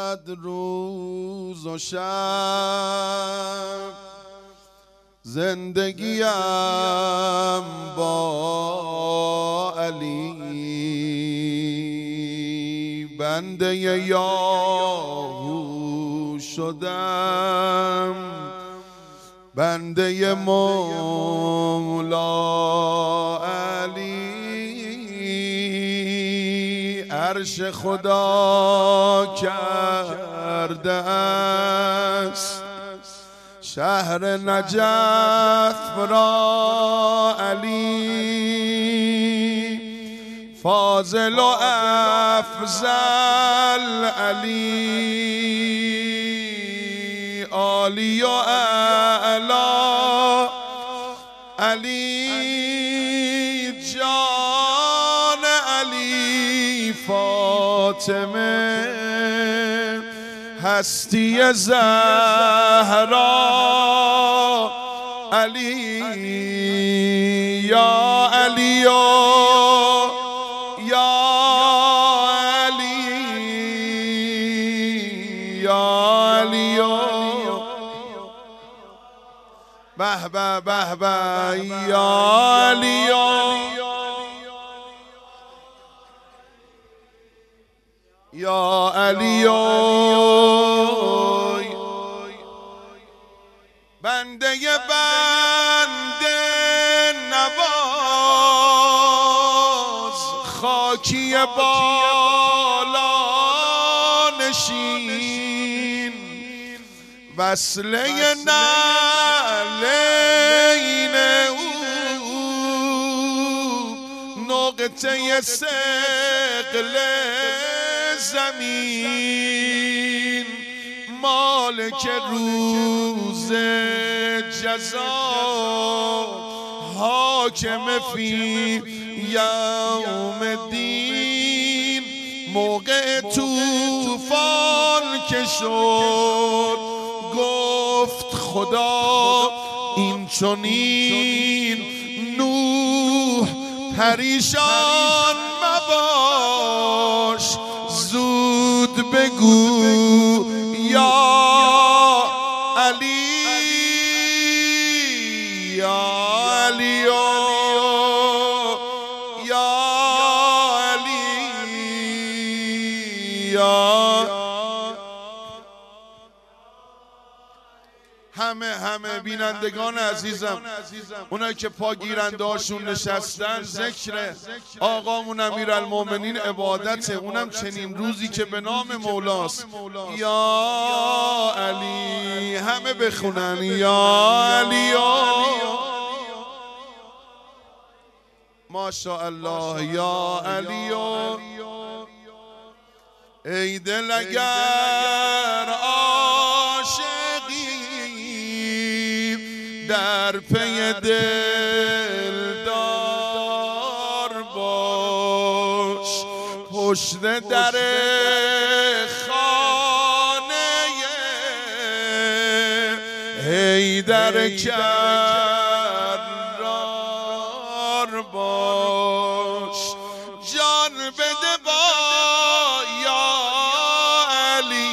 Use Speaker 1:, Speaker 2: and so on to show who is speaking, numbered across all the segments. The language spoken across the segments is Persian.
Speaker 1: بود روز و شب، زندگیم با علی. بنده یاهو شدم، بنده مولا علی. عرش خدا کرده است شهر نجف را علی. فاضل و افضل علی، عالی و اعلی علی. جان علی فاطمه، هستی زهرا علی. یا علی یا علی یا علی. به به به به یا علی یا علی. بنده نواز، خاکی بالا نشین، وصله نعلین او، نقطه ثقل زمین، مالک روز جزا، حاکم فی یوم الدین. موقع طوفان که شد گفت خدا این چنین، نوح پریشان مباش، زود بگو یا علی یا علی یا علی یا. همه بینندگان عزیزم، اونایی که پا گیرنده هاشون نشستن، ذکر آقامون امیرالمومنین عبادته، اونم چنین روزی که به نام مولاست. یا علی، همه بخونن یا علی ماشاءالله یا علی. ای دل اگر در پی دلدار باش، پشت در خانه حیدر کرار باش. جان بده با یا علی،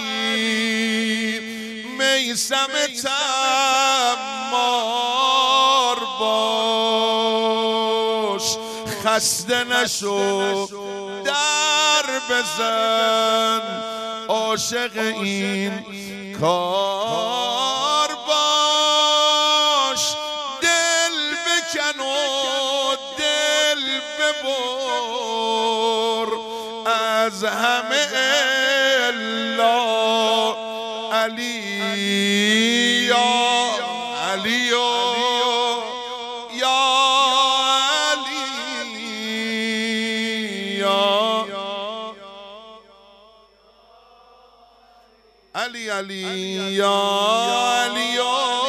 Speaker 1: میثم تمار باش. خسته نشو در بزن، عاشق این کار باش. دل بکن و دل ببر از همه الا علی یا علی یا علی یا علی علی یا علی.